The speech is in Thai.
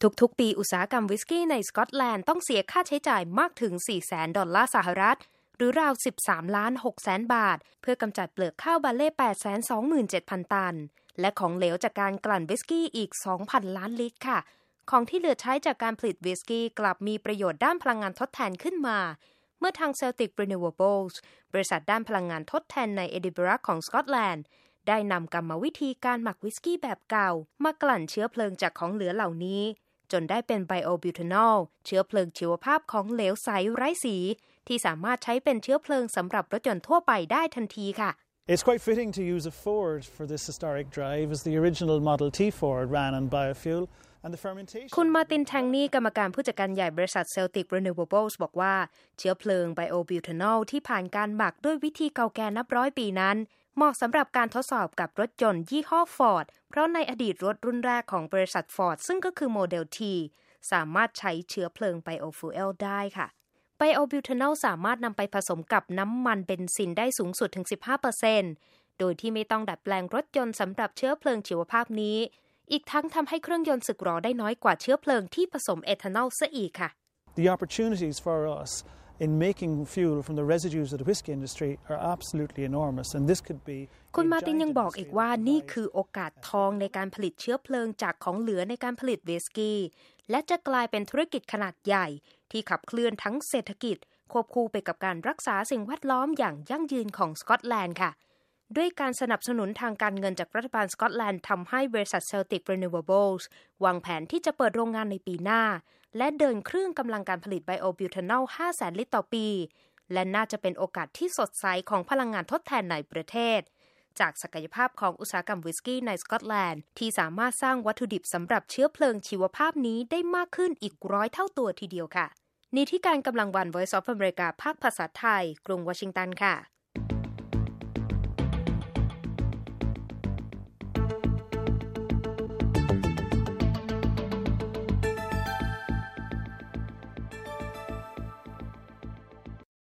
ทุกๆปีอุตสาหกรรมวิสกี้ในสกอตแลนด์ต้องเสียค่าใช้จ่ายมากถึง $400,000 สหรัฐหรือราว 13,600,000 บาทเพื่อกำจัดเปลือกข้าวบาเล่ 827,000 ตันและของเหลวจากการกลั่นวิสกี้อีก 2,000 ล้านลิตรค่ะของที่เหลือใช้จากการผลิตวิสกี้กลับมีประโยชน์ด้านพลังงานทดแทนขึ้นมาเมื่อทาง Celtic Renewables บริษัทด้านพลังงานทดแทนในเอดินบะระของสกอตแลนด์ได้นำกรรมวิธีการหมักวิสกี้แบบเก่ามากลั่นเชื้อเพลิงจากของเหลือเหล่านี้จนได้เป็นไบโอบิวทานอลเชื้อเพลิงชีวภาพของเหลวใสไร้สีที่สามารถใช้เป็นเชื้อเพลิงสำหรับรถยนต์ทั่วไปได้ทันทีค่ะ It's quite fitting to use a Ford for this historic drive as the original Model T Ford ran on biofuel and the fermentation คุณมาร์ตินแทงนี่กรรมการผู้จัดการใหญ่บริษัท Celtic Renewables บอกว่าเชื้อเพลิงไบโอบิวทานอลที่ผ่านการหมักด้วยวิธีเก่าแก่นับร้อยปีนั้นเหมาะสำหรับการทดสอบกับรถยนต์ยี่ห้อ Ford เพราะในอดีตรถรุ่นแรกของบริษัท Ford ซึ่งก็คือโมเดล T สามารถใช้เชื้อเพลิงไบโอฟูเอลได้ค่ะไบโอบิวทานอลสามารถนำไปผสมกับน้ำมันเบนซินได้สูงสุดถึง 15%โดยที่ไม่ต้องดัดแปลงรถยนต์สำหรับเชื้อเพลิงชีวภาพนี้อีกทั้งทำให้เครื่องยนต์สึกหรอได้น้อยกว่าเชื้อเพลิงที่ผสมเอทานอลซะอีกค่ะ The opportunities for us in making fuel from the residues of the whiskey industry are absolutely enormous and this could be คุณมาร์ตินยังบอกอีกว่านี่คือโอกาสทองในการผลิตเชื้อเพลิงจากของเหลือในการผลิตวิสกี้และจะกลายเป็นธุรกิจขนาดใหญ่ที่ขับเคลื่อนทั้งเศรษฐกิจควบคู่ไปกับการรักษาสิ่งแวดล้อมอย่างยั่งยืนของสกอตแลนด์ค่ะด้วยการสนับสนุนทางการเงินจากรัฐบาลสกอตแลนด์ทำให้บริษัท Celtic Renewables วางแผนที่จะเปิดโรงงานในปีหน้าและเดินเครื่องกำลังการผลิตไบโอบิวทานอล 500,000 ลิตรต่อปีและน่าจะเป็นโอกาสที่สดใสของพลังงานทดแทนในประเทศจากศักยภาพของอุตสาหกรรมวิสกี้ในสกอตแลนด์ที่สามารถสร้างวัตถุดิบสำหรับเชื้อเพลิงชีวภาพนี้ได้มากขึ้นอีก100 เท่าตัวทีเดียวค่ะนิธิการกำลังวัน Voice of America ภาคภาษาไทยกรุงวอชิงตันค่ะ